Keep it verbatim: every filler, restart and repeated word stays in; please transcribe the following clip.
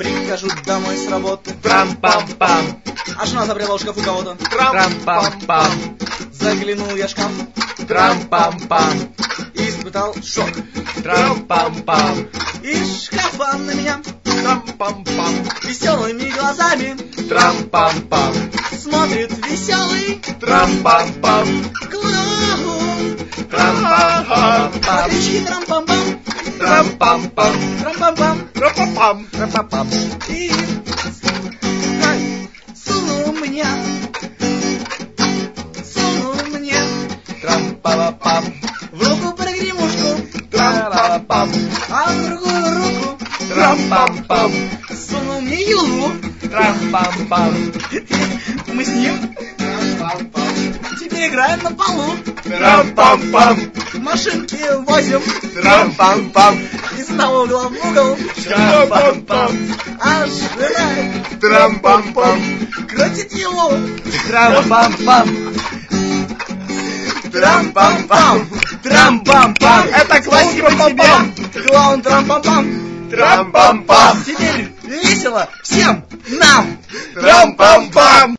Прихожу домой с работы. Трам-пам-пам. А жена забрела в шкафу кого-то. Трам-пам-пам. Заглянул я в шкаф. Трам-пам-пам. И испытал шок. Трам-пам-пам. Из шкафа на меня Трам-пам-пам. веселыми глазами Трам-пам-пам. смотрит веселый Трам-пам-пам. клоун. Трам-пам-пам. Смотрички трам-пам-пам. Трам-пам-пам. Трам-пам-пам. Трам-пам-пам. Трам-пам-пам. И ай, сунул мне, сунул мне Трам-пам-пам. в руку погремушку, Трам-пам-пам. а в другую руку Трам-пам-пам. сунул мне юлу. Трам-пам-пам. Мы с ним теперь играем на полу, Трам-пам-пам. машинки возим Трам-пам-пам. из одного угла в угол, Трам-пам-пам. а жена Трам-пам-пам. крутит его. Трам-пам-пам. Трам-пам-пам. Трам-пам-пам. Это Спасибо клоун-трам-пам-пам. тебе, клоун трам-пам-пам. Трам-пам-пам. Теперь весело всем нам. Трам-пам-пам.